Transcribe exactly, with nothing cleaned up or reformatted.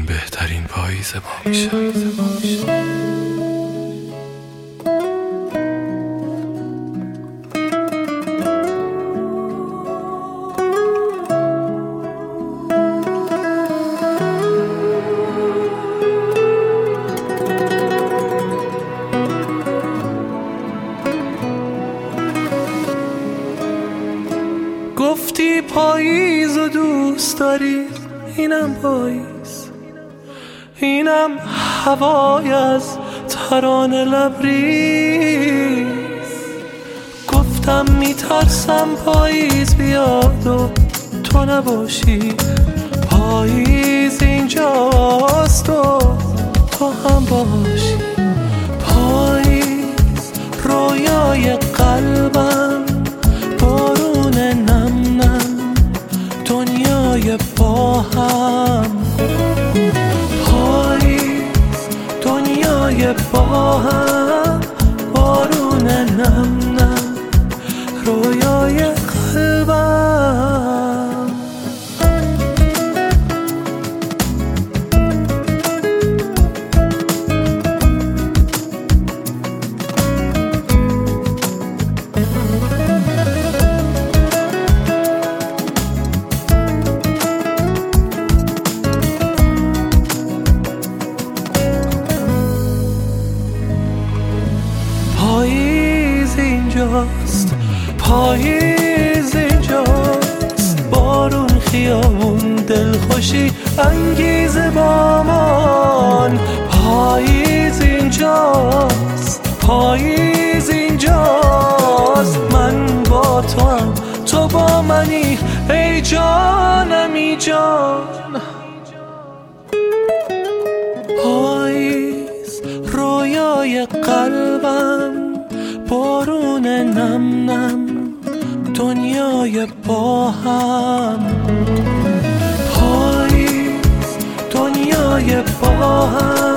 بهترین پاییز ما میشه. گفتی پاییز و دوست داری، اینم پاییز، اینم هوای از ترانه لبریز. گفتم میترسم پاییز بیاد و تو نباشی، پاییز اینجاست و تو هم باشی. پاییز رویای قلبم، بارون نم نم دنیای با هم. پاییز دنیای با هم، بارون نم نم رویای قلبم. پاییز اینجاست، پاییز اینجاست، بارون خیابون دلخوشی انگیزه بامان. پاییز اینجاست، پاییز اینجاست، من با تو هم تو با منی ای جانم ای جان. پاییز رویای قلبم، بارون نم نم دنیای با هم. پاییز دنیای با هم.